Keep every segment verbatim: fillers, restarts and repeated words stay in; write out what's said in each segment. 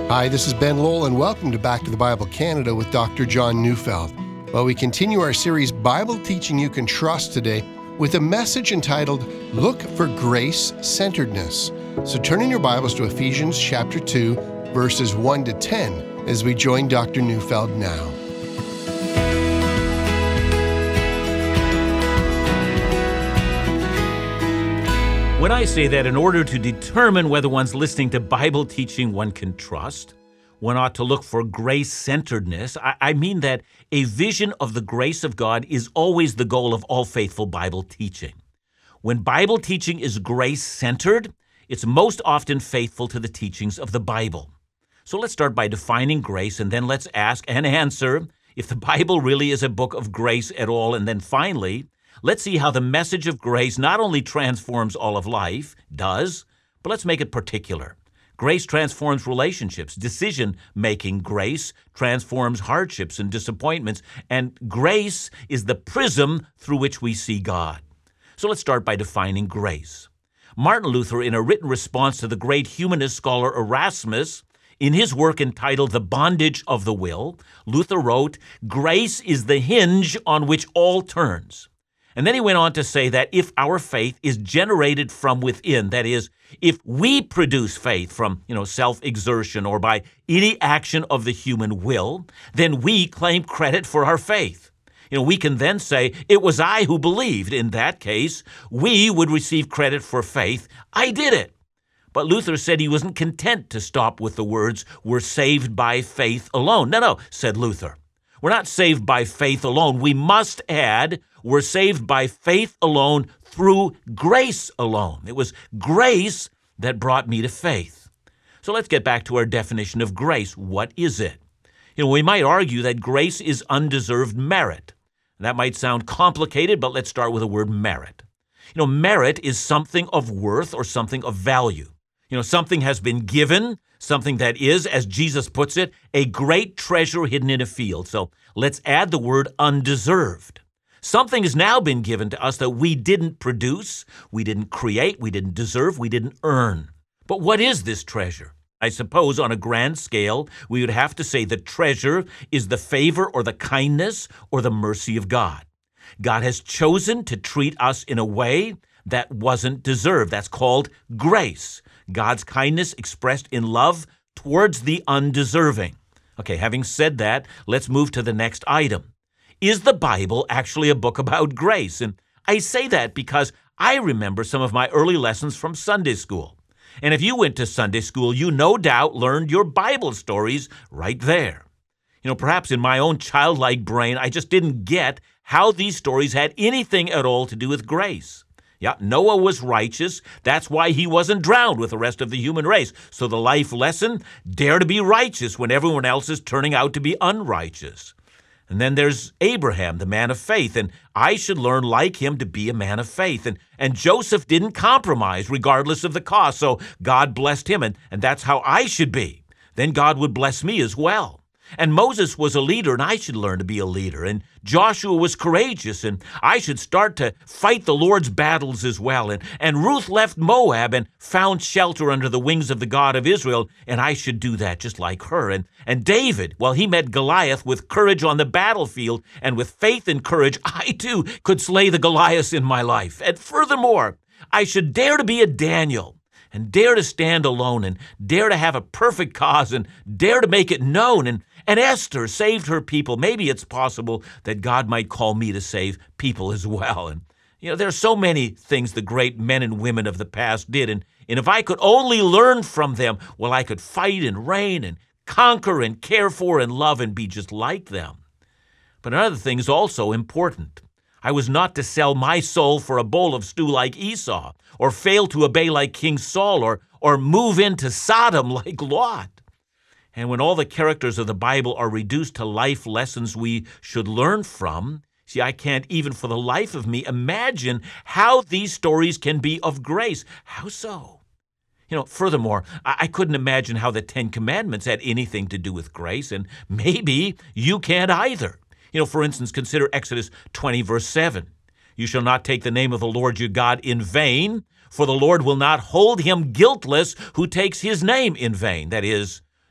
Hi, this is Ben Lowell, and welcome to Back to the Bible Canada with Doctor John Neufeld. Well, we continue our series, Bible Teaching You Can Trust, today with a message entitled, Look for Grace-Centeredness. So turn in your Bibles to Ephesians chapter two, verses one to ten, as we join Doctor Neufeld now. When I say that in order to determine whether one's listening to Bible teaching one can trust, one ought to look for grace-centeredness, I, I mean that a vision of the grace of God is always the goal of all faithful Bible teaching. When Bible teaching is grace-centered, it's most often faithful to the teachings of the Bible. So let's start by defining grace, and then let's ask and answer if the Bible really is a book of grace at all, and then finally, let's see how the message of grace not only transforms all of life, does, but let's make it particular. Grace transforms relationships. Decision-making grace transforms hardships and disappointments, and grace is the prism through which we see God. So let's start by defining grace. Martin Luther, in a written response to the great humanist scholar Erasmus, in his work entitled The Bondage of the Will, Luther wrote, "Grace is the hinge on which all turns." And then he went on to say that if our faith is generated from within, that is, if we produce faith from, you know, self-exertion or by any action of the human will, then we claim credit for our faith. You know, we can then say, it was I who believed. In that case, we would receive credit for faith. I did it. But Luther said he wasn't content to stop with the words, we're saved by faith alone. No, no, said Luther. We're not saved by faith alone. We must add, we're saved by faith alone through grace alone. It was grace that brought me to faith. So let's get back to our definition of grace. What is it? You know, we might argue that grace is undeserved merit. That might sound complicated, but let's start with the word merit. You know, merit is something of worth or something of value. You know, something has been given, something that is, as Jesus puts it, a great treasure hidden in a field. So let's add the word undeserved. Something has now been given to us that we didn't produce, we didn't create, we didn't deserve, we didn't earn. But what is this treasure? I suppose on a grand scale, we would have to say the treasure is the favor or the kindness or the mercy of God. God has chosen to treat us in a way that wasn't deserved. That's called grace. God's kindness expressed in love towards the undeserving. Okay, having said that, let's move to the next item. Is the Bible actually a book about grace? And I say that because I remember some of my early lessons from Sunday school. And if you went to Sunday school, you no doubt learned your Bible stories right there. You know, perhaps in my own childlike brain, I just didn't get how these stories had anything at all to do with grace. Yeah, Noah was righteous. That's why he wasn't drowned with the rest of the human race. So the life lesson, dare to be righteous when everyone else is turning out to be unrighteous. And then there's Abraham, the man of faith, and I should learn like him to be a man of faith. And, and Joseph didn't compromise regardless of the cost, so God blessed him, and, and that's how I should be. Then God would bless me as well. And Moses was a leader, and I should learn to be a leader. And Joshua was courageous, and I should start to fight the Lord's battles as well. And, and Ruth left Moab and found shelter under the wings of the God of Israel, and I should do that just like her. And, and David, well, he met Goliath with courage on the battlefield, and with faith and courage, I too could slay the Goliaths in my life. And furthermore, I should dare to be a Daniel, and dare to stand alone, and dare to have a perfect cause, and dare to make it known. And, and Esther saved her people. Maybe it's possible that God might call me to save people as well. And, you know, there are so many things the great men and women of the past did. And, and if I could only learn from them, well, I could fight and reign and conquer and care for and love and be just like them. But another thing is also important. I was not to sell my soul for a bowl of stew like Esau, or fail to obey like King Saul, or, or move into Sodom like Lot. And when all the characters of the Bible are reduced to life lessons we should learn from, see, I can't even for the life of me imagine how these stories can be of grace. How so? You know, furthermore, I, I couldn't imagine how the Ten Commandments had anything to do with grace, and maybe you can't either. You know, for instance, consider Exodus twenty, verse seven. You shall not take the name of the Lord your God in vain, for the Lord will not hold him guiltless who takes his name in vain. That is,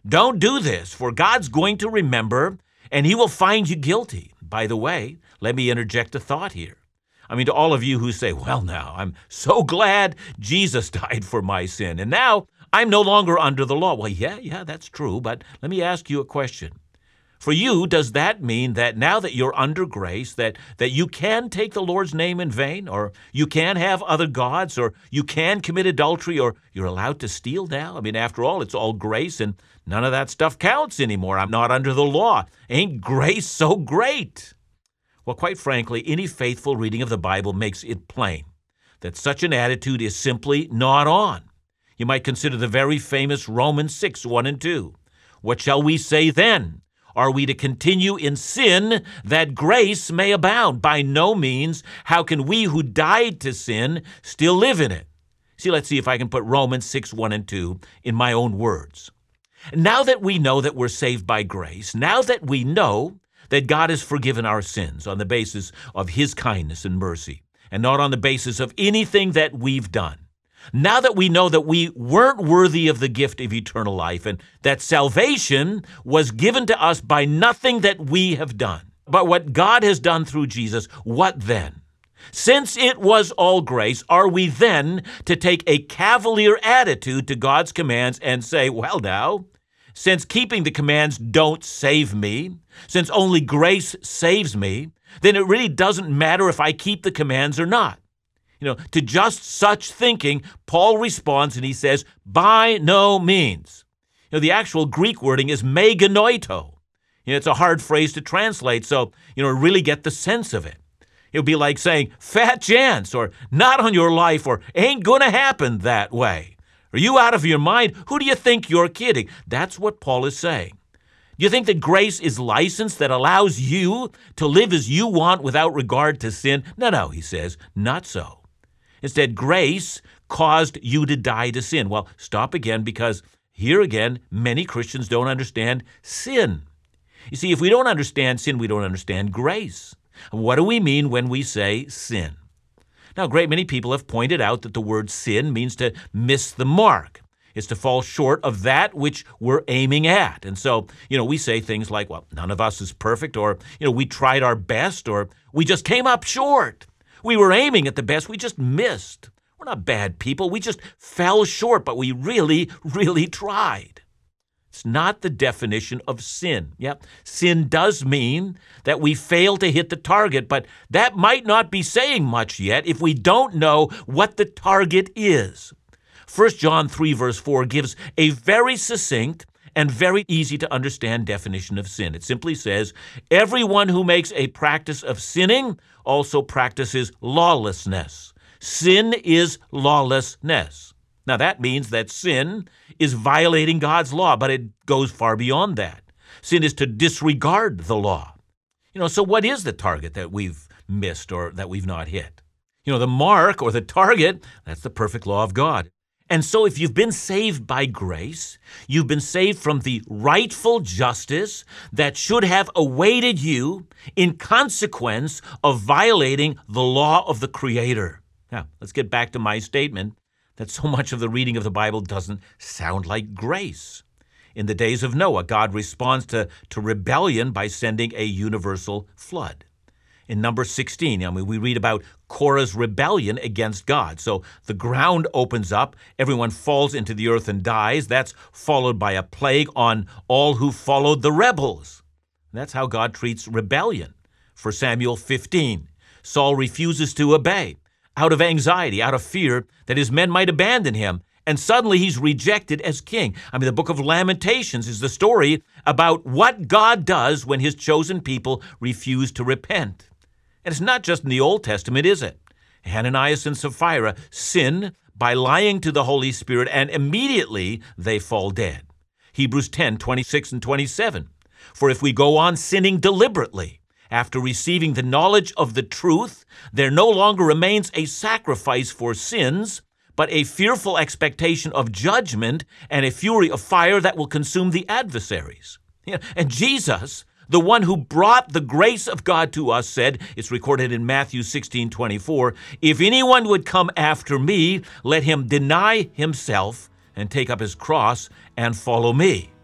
Don't do this, for God's going to remember, and he will find you guilty. By the way, let me interject a thought here. I mean, to all of you who say, well, now, I'm so glad Jesus died for my sin, and now I'm no longer under the law. Well, yeah, yeah, that's true, but let me ask you a question. For you, does that mean that now that you're under grace, that, that you can take the Lord's name in vain, or you can have other gods, or you can commit adultery, or you're allowed to steal now? I mean, after all, it's all grace, and none of that stuff counts anymore. I'm not under the law. Ain't grace so great? Well, quite frankly, any faithful reading of the Bible makes it plain that such an attitude is simply not on. You might consider the very famous Romans six, one and two. What shall we say then? Are we to continue in sin that grace may abound? By no means. How can we who died to sin still live in it? See, let's see if I can put Romans six, one and two in my own words. Now that we know that we're saved by grace, now that we know that God has forgiven our sins on the basis of his kindness and mercy, and not on the basis of anything that we've done, now that we know that we weren't worthy of the gift of eternal life and that salvation was given to us by nothing that we have done, but what God has done through Jesus, what then? Since it was all grace, are we then to take a cavalier attitude to God's commands and say, well now, since keeping the commands don't save me, since only grace saves me, then it really doesn't matter if I keep the commands or not? You know, to just such thinking, Paul responds and he says, by no means. You know, the actual Greek wording is meganoito. You know, it's a hard phrase to translate, so, you know, really get the sense of it. It would be like saying, fat chance, or not on your life, or ain't gonna happen that way. Are you out of your mind? Who do you think you're kidding? That's what Paul is saying. Do you think that grace is license that allows you to live as you want without regard to sin? No, no, he says, not so. Instead, grace caused you to die to sin. Well, stop again, because here again, many Christians don't understand sin. You see, if we don't understand sin, we don't understand grace. What do we mean when we say sin? Now, a great many people have pointed out that the word sin means to miss the mark. It's to fall short of that which we're aiming at. And so, you know, we say things like, well, none of us is perfect, or, you know, we tried our best, or we just came up short. We were aiming at the best, we just missed. We're not bad people, we just fell short, but we really, really tried. It's not the definition of sin. Yep, sin does mean that we fail to hit the target, but that might not be saying much yet if we don't know what the target is. First John three, verse four gives a very succinct and very easy to understand definition of sin. It simply says, everyone who makes a practice of sinning also practices lawlessness. Sin is lawlessness. Now that means that sin is violating God's law, but it goes far beyond that. Sin is to disregard the law. You know, so what is the target that we've missed or that we've not hit? You know, the mark or the target, that's the perfect law of God. And so if you've been saved by grace, you've been saved from the rightful justice that should have awaited you in consequence of violating the law of the Creator. Now, let's get back to my statement that so much of the reading of the Bible doesn't sound like grace. In the days of Noah, God responds to, to rebellion by sending a universal flood. In Numbers sixteen, I mean, we read about Korah's rebellion against God. So the ground opens up, everyone falls into the earth and dies. That's followed by a plague on all who followed the rebels. And that's how God treats rebellion. First Samuel fifteen, Saul refuses to obey out of anxiety, out of fear that his men might abandon him. And suddenly he's rejected as king. I mean, the book of Lamentations is the story about what God does when his chosen people refuse to repent. And it's not just in the Old Testament, is it? Ananias and Sapphira sin by lying to the Holy Spirit, and immediately they fall dead. Hebrews ten, twenty-six and twenty-seven. For if we go on sinning deliberately, after receiving the knowledge of the truth, there no longer remains a sacrifice for sins, but a fearful expectation of judgment and a fury of fire that will consume the adversaries. Yeah, and Jesus, the one who brought the grace of God to us, said, it's recorded in Matthew sixteen, twenty-four, if anyone would come after me, let him deny himself and take up his cross and follow me.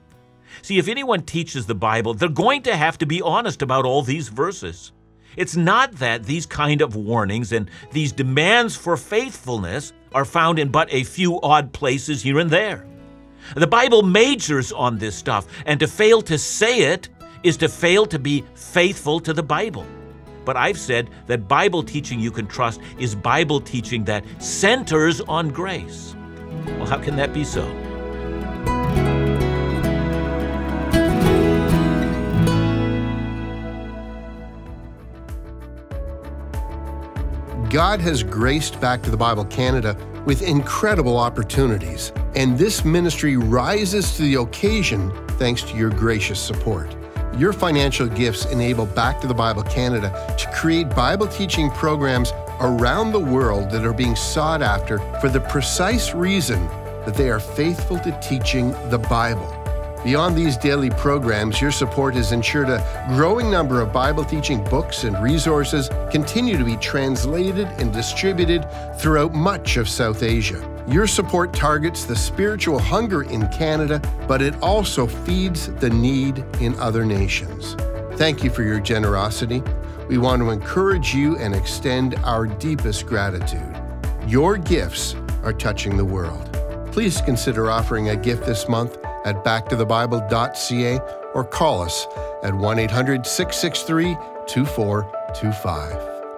See, if anyone teaches the Bible, they're going to have to be honest about all these verses. It's not that these kind of warnings and these demands for faithfulness are found in but a few odd places here and there. The Bible majors on this stuff, and to fail to say it is to fail to be faithful to the Bible. But I've said that Bible teaching you can trust is Bible teaching that centers on grace. Well, how can that be so? God has graced Back to the Bible Canada with incredible opportunities, and this ministry rises to the occasion thanks to your gracious support. Your financial gifts enable Back to the Bible Canada to create Bible teaching programs around the world that are being sought after for the precise reason that they are faithful to teaching the Bible. Beyond these daily programs, your support has ensured a growing number of Bible teaching books and resources continue to be translated and distributed throughout much of South Asia. Your support targets the spiritual hunger in Canada, but it also feeds the need in other nations. Thank you for your generosity. We want to encourage you and extend our deepest gratitude. Your gifts are touching the world. Please consider offering a gift this month at back to the bible dot c a or call us at one eight hundred, six six three, two four two five.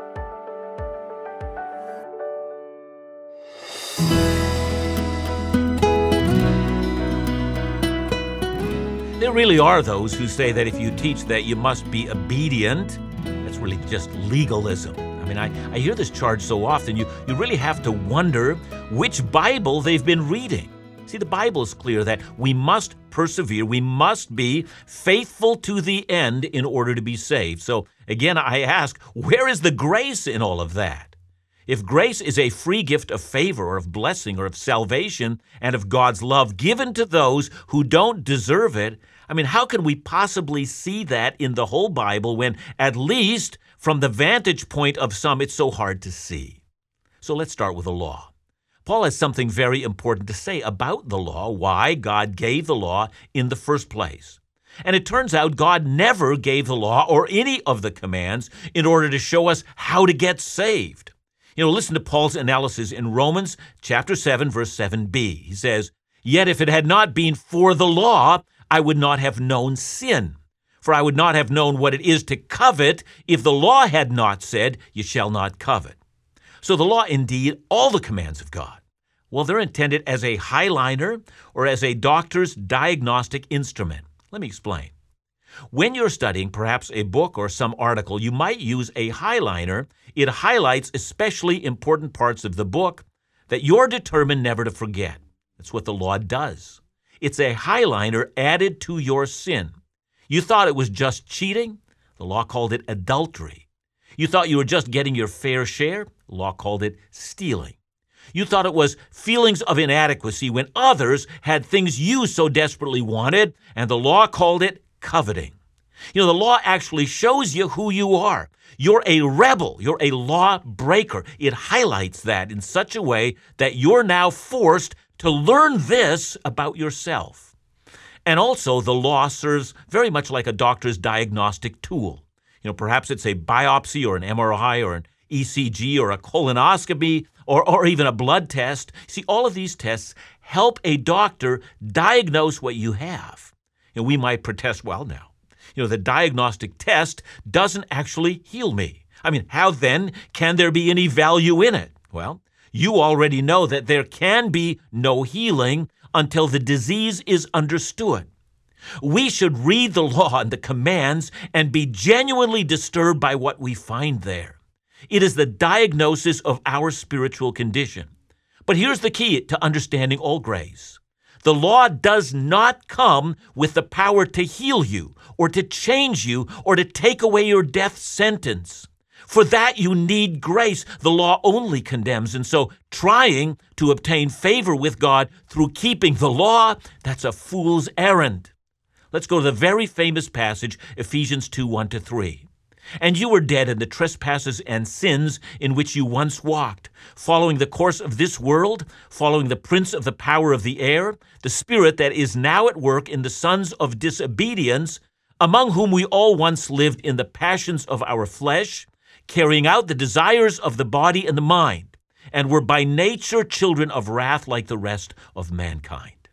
There really are those who say that if you teach that you must be obedient, that's really just legalism. I mean, I, I hear this charge so often, you, you really have to wonder which Bible they've been reading. See, the Bible is clear that we must persevere, we must be faithful to the end in order to be saved. So again, I ask, where is the grace in all of that? If grace is a free gift of favor or of blessing or of salvation and of God's love given to those who don't deserve it, I mean, how can we possibly see that in the whole Bible when, at least from the vantage point of some, it's so hard to see? So let's start with the law. Paul has something very important to say about the law, why God gave the law in the first place. And it turns out God never gave the law or any of the commands in order to show us how to get saved. You know, listen to Paul's analysis in Romans chapter seven, verse seven b. He says, "Yet if it had not been for the law, I would not have known sin. For I would not have known what it is to covet if the law had not said, 'You shall not covet.'" So the law, indeed, all the commands of God, well, they're intended as a highliner or as a doctor's diagnostic instrument. Let me explain. When you're studying perhaps a book or some article, you might use a highliner. It highlights especially important parts of the book that you're determined never to forget. That's what the law does. It's a highliner added to your sin. You thought it was just cheating? The law called it adultery. You thought you were just getting your fair share? The law called it stealing. You thought it was feelings of inadequacy when others had things you so desperately wanted, and the law called it coveting. You know, the law actually shows you who you are. You're a rebel. You're a law breaker. It highlights that in such a way that you're now forced to learn this about yourself. And also, the law serves very much like a doctor's diagnostic tool. You know, perhaps it's a biopsy or an M R I or an E C G or a colonoscopy or, or even a blood test. See, all of these tests help a doctor diagnose what you have. You know, we might protest, well, now, you know, the diagnostic test doesn't actually heal me. I mean, how then can there be any value in it? Well, you already know that there can be no healing until the disease is understood. We should read the law and the commands and be genuinely disturbed by what we find there. It is the diagnosis of our spiritual condition. But here's the key to understanding all grace. The law does not come with the power to heal you or to change you or to take away your death sentence. For that you need grace. The law only condemns. And so trying to obtain favor with God through keeping the law, that's a fool's errand. Let's go to the very famous passage, Ephesians two, one to three. And you were dead in the trespasses and sins in which you once walked, following the course of this world, following the prince of the power of the air, the spirit that is now at work in the sons of disobedience, among whom we all once lived in the passions of our flesh, carrying out the desires of the body and the mind, and were by nature children of wrath like the rest of mankind.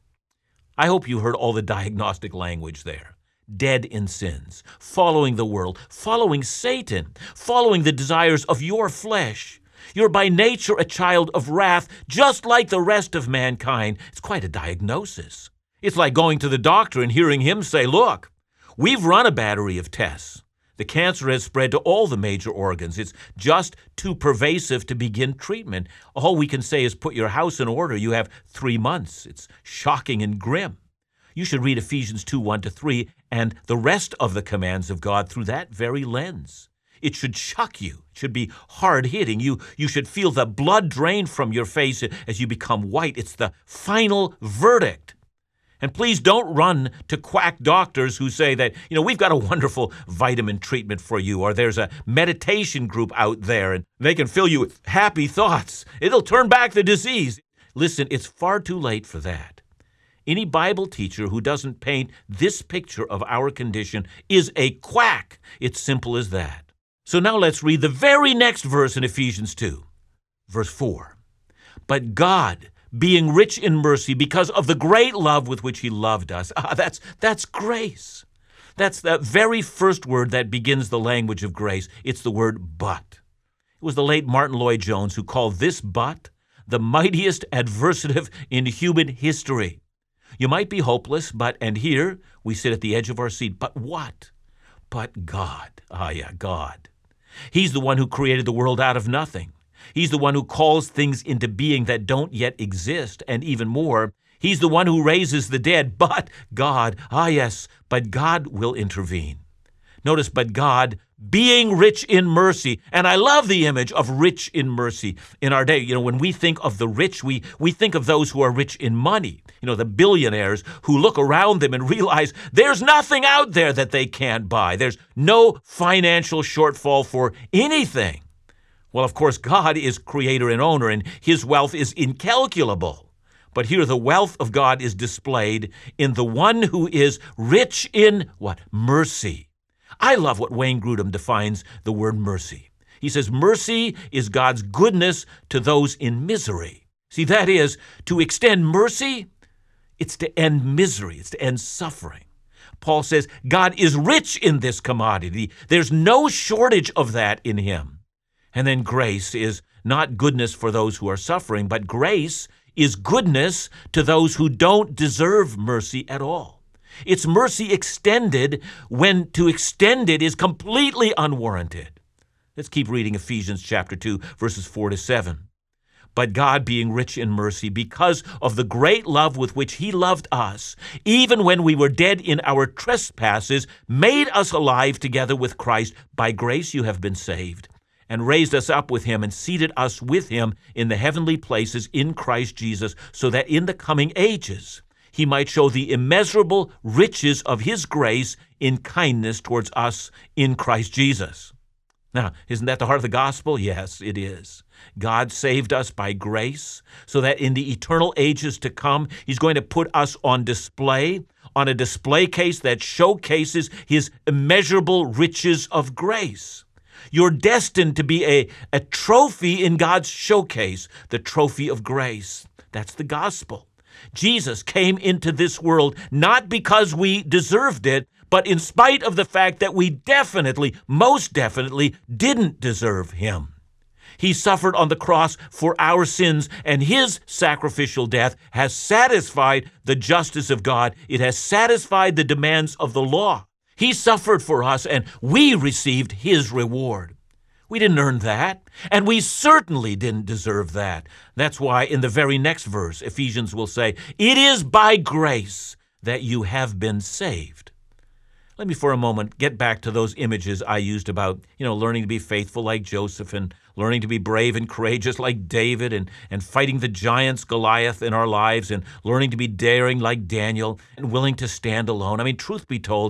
I hope you heard all the diagnostic language there. Dead in sins, following the world, following Satan, following the desires of your flesh. You're by nature a child of wrath, just like the rest of mankind. It's quite a diagnosis. It's like going to the doctor and hearing him say, look, we've run a battery of tests. The cancer has spread to all the major organs. It's just too pervasive to begin treatment. All we can say is put your house in order. You have three months. It's shocking and grim. You should read Ephesians two, one to three and the rest of the commands of God through that very lens. It should shock you. It should be hard-hitting. You, you should feel the blood drain from your face as you become white. It's the final verdict. And please don't run to quack doctors who say that, you know, we've got a wonderful vitamin treatment for you, or there's a meditation group out there and they can fill you with happy thoughts. It'll turn back the disease. Listen, it's far too late for that. Any Bible teacher who doesn't paint this picture of our condition is a quack. It's simple as that. So now let's read the very next verse in Ephesians two, verse four. But God, being rich in mercy because of the great love with which he loved us. Ah, that's, that's grace. That's the very first word that begins the language of grace. It's the word but. It was the late Martin Lloyd-Jones who called this but the mightiest adversative in human history. You might be hopeless, but, and here we sit at the edge of our seat, but what? But God. Ah, yeah, God. He's the one who created the world out of nothing. He's the one who calls things into being that don't yet exist, and even more, he's the one who raises the dead, but God, ah yes, but God will intervene. Notice, but God, being rich in mercy, and I love the image of rich in mercy in our day. You know, when we think of the rich, we, we think of those who are rich in money, you know, the billionaires who look around them and realize there's nothing out there that they can't buy. There's no financial shortfall for anything. Well, of course, God is creator and owner, and his wealth is incalculable. But here the wealth of God is displayed in the one who is rich in what? Mercy. I love what Wayne Grudem defines the word mercy. He says, mercy is God's goodness to those in misery. See, that is, to extend mercy, it's to end misery, it's to end suffering. Paul says, God is rich in this commodity. There's no shortage of that in him. And then grace is not goodness for those who are suffering, but grace is goodness to those who don't deserve mercy at all. It's mercy extended when to extend it is completely unwarranted. Let's keep reading Ephesians chapter two, verses four to seven. But God, being rich in mercy, because of the great love with which he loved us, even when we were dead in our trespasses, made us alive together with Christ. By grace you have been saved, and raised us up with him and seated us with him in the heavenly places in Christ Jesus, so that in the coming ages he might show the immeasurable riches of his grace in kindness towards us in Christ Jesus. Now, isn't that the heart of the gospel? Yes, it is. God saved us by grace so that in the eternal ages to come, he's going to put us on display, on a display case that showcases his immeasurable riches of grace. You're destined to be a, a trophy in God's showcase, the trophy of grace. That's the gospel. Jesus came into this world not because we deserved it, but in spite of the fact that we definitely, most definitely, didn't deserve him. He suffered on the cross for our sins, and his sacrificial death has satisfied the justice of God. It has satisfied the demands of the law. He suffered for us, and we received his reward. We didn't earn that, and we certainly didn't deserve that. That's why in the very next verse, Ephesians will say, it is by grace that you have been saved. Let me for a moment get back to those images I used about, you know, learning to be faithful like Joseph and learning to be brave and courageous like David and, and fighting the giants Goliath in our lives and learning to be daring like Daniel and willing to stand alone. I mean, truth be told,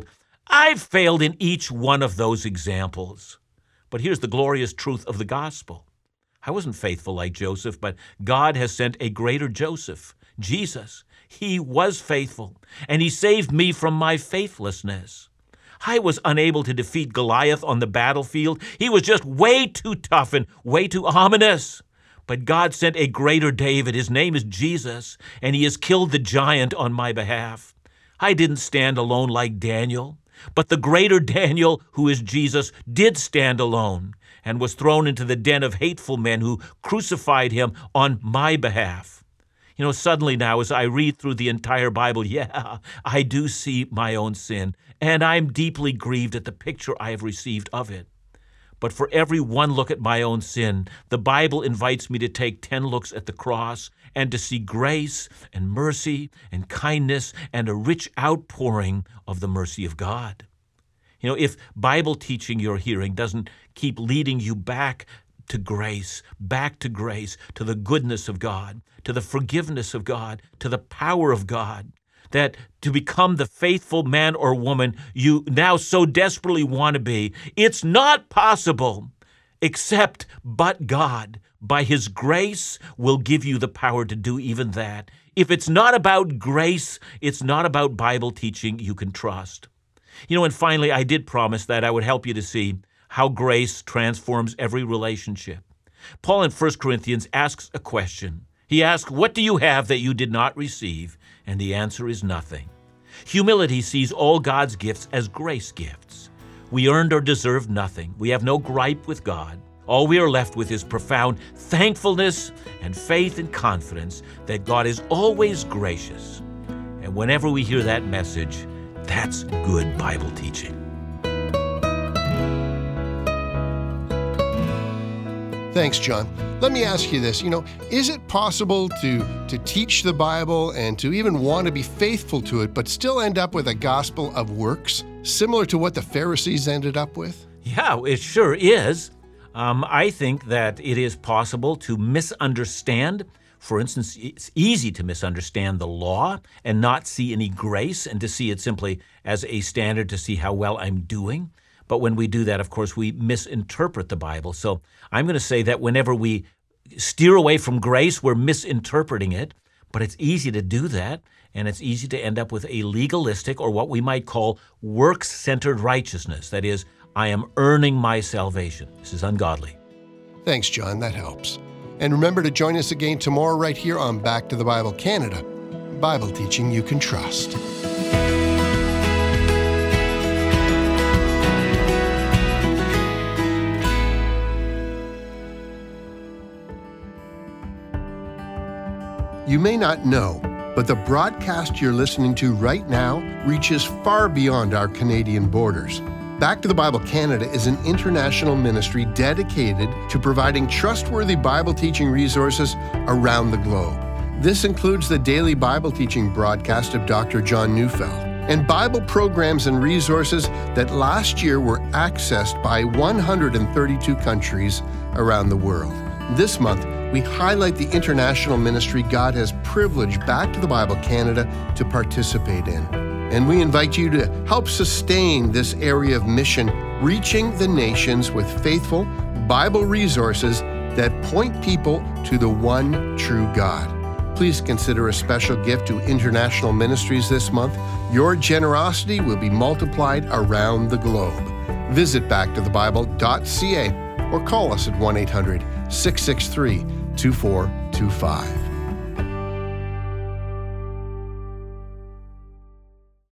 I've failed in each one of those examples. But here's the glorious truth of the gospel. I wasn't faithful like Joseph, but God has sent a greater Joseph, Jesus. He was faithful, and he saved me from my faithlessness. I was unable to defeat Goliath on the battlefield. He was just way too tough and way too ominous. But God sent a greater David. His name is Jesus, and he has killed the giant on my behalf. I didn't stand alone like Daniel, but the greater Daniel, who is Jesus, did stand alone and was thrown into the den of hateful men who crucified him on my behalf. You know, suddenly now, as I read through the entire Bible, yeah, I do see my own sin, and I'm deeply grieved at the picture I have received of it. But for every one look at my own sin, the Bible invites me to take ten looks at the cross and to see grace and mercy and kindness and a rich outpouring of the mercy of God. You know, if Bible teaching you're hearing doesn't keep leading you back to grace, back to grace, to the goodness of God, to the forgiveness of God, to the power of God, that to become the faithful man or woman you now so desperately want to be, it's not possible except but God, by his grace, will give you the power to do even that. If it's not about grace, it's not about Bible teaching you can trust. You know, and finally, I did promise that I would help you to see how grace transforms every relationship. Paul in First Corinthians asks a question. He asks, what do you have that you did not receive? And the answer is nothing. Humility sees all God's gifts as grace gifts. We earned or deserved nothing. We have no gripe with God. All we are left with is profound thankfulness and faith and confidence that God is always gracious. And whenever we hear that message, that's good Bible teaching. Thanks, John. Let me ask you this. You know, is it possible to, to teach the Bible and to even want to be faithful to it, but still end up with a gospel of works, similar to what the Pharisees ended up with? Yeah, it sure is. Um, I think that it is possible to misunderstand. For instance, it's easy to misunderstand the law and not see any grace and to see it simply as a standard to see how well I'm doing. But when we do that, of course, we misinterpret the Bible. So I'm going to say that whenever we steer away from grace, we're misinterpreting it. But it's easy to do that, and it's easy to end up with a legalistic or what we might call works-centered righteousness. That is, I am earning my salvation. This is ungodly. Thanks, John. That helps. And remember to join us again tomorrow right here on Back to the Bible Canada, Bible teaching you can trust. You may not know, but the broadcast you're listening to right now reaches far beyond our Canadian borders. Back to the Bible Canada is an international ministry dedicated to providing trustworthy Bible teaching resources around the globe. This includes the daily Bible teaching broadcast of Doctor John Neufeld and Bible programs and resources that last year were accessed by one hundred thirty-two countries around the world. This month, we highlight the international ministry God has privileged Back to the Bible Canada to participate in. And we invite you to help sustain this area of mission, reaching the nations with faithful Bible resources that point people to the one true God. Please consider a special gift to international ministries this month. Your generosity will be multiplied around the globe. Visit back to the bible dot c a or call us at one eight hundred, six six three, two four two five.